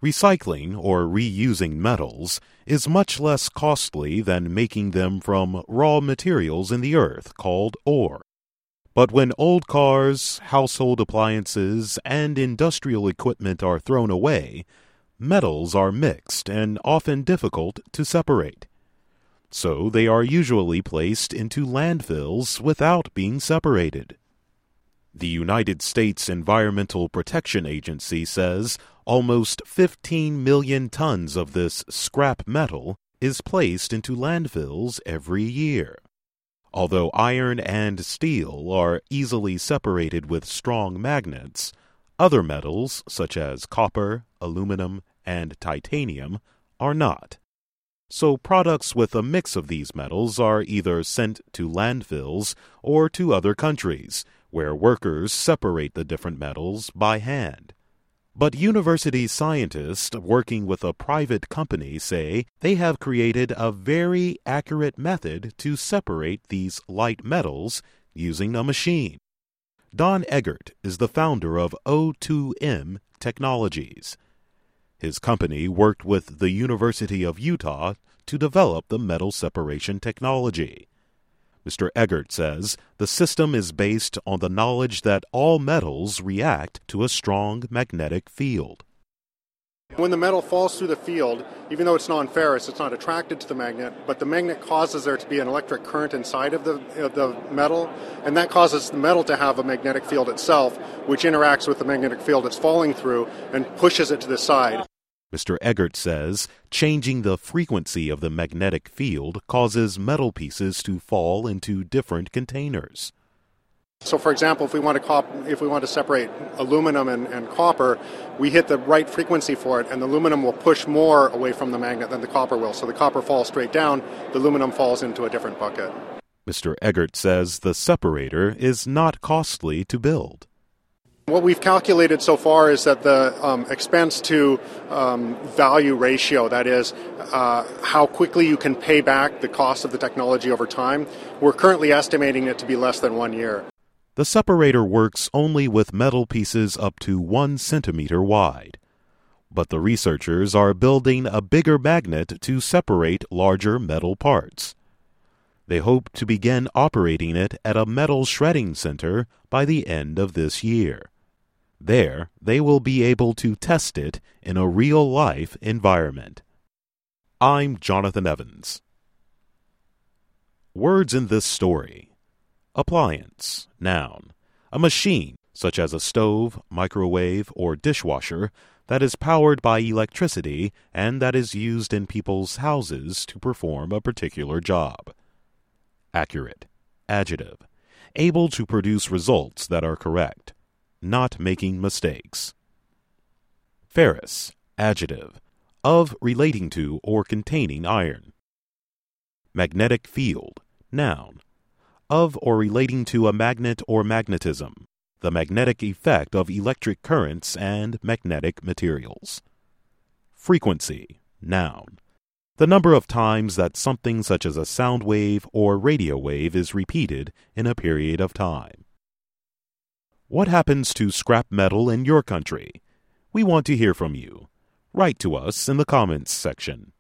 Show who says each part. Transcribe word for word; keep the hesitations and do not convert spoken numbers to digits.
Speaker 1: Recycling or reusing metals is much less costly than making them from raw materials in the earth called ore. But when old cars, household appliances, and industrial equipment are thrown away, metals are mixed and often difficult to separate. So they are usually placed into landfills without being separated. The United States Environmental Protection Agency says almost fifteen million tons of this scrap metal is placed into landfills every year. Although iron and steel are easily separated with strong magnets, other metals such as copper, aluminum, and titanium are not. So products with a mix of these metals are either sent to landfills or to other countries, where workers separate the different metals by hand. But university scientists working with a private company say they have created a very accurate method to separate these light metals using a machine. Don Eggert is the founder of O two M Technologies. His company worked with the University of Utah to develop the metal separation technology. Mister Eggert says the system is based on the knowledge that all metals react to a strong magnetic field.
Speaker 2: When the metal falls through the field, even though it's non-ferrous, it's not attracted to the magnet, but the magnet causes there to be an electric current inside of the, of the metal, and that causes the metal to have a magnetic field itself, which interacts with the magnetic field it's falling through and pushes it to the side.
Speaker 1: Mister Eggert says changing the frequency of the magnetic field causes metal pieces to fall into different containers.
Speaker 2: So, for example, if we want to cop- if we want to separate aluminum and, and copper, we hit the right frequency for it, and the aluminum will push more away from the magnet than the copper will. So the copper falls straight down, the aluminum falls into a different bucket.
Speaker 1: Mister Eggert says the separator is not costly to build.
Speaker 2: What we've calculated so far is that the um, expense to um, value ratio, that is, uh, how quickly you can pay back the cost of the technology over time, we're currently estimating it to be less than one year.
Speaker 1: The separator works only with metal pieces up to one centimeter wide. But the researchers are building a bigger magnet to separate larger metal parts. They hope to begin operating it at a metal shredding center by the end of this year. There, they will be able to test it in a real-life environment. I'm Jonathan Evans. Words in this story. Appliance, noun. A machine, such as a stove, microwave, or dishwasher, that is powered by electricity and that is used in people's houses to perform a particular job. Accurate, adjective. Able to produce results that are correct. Not making mistakes. Ferrous, adjective, of relating to or containing iron. Magnetic field, noun, of or relating to a magnet or magnetism, the magnetic effect of electric currents and magnetic materials. Frequency, noun, the number of times that something such as a sound wave or radio wave is repeated in a period of time. What happens to scrap metal in your country? We want to hear from you. Write to us in the comments section.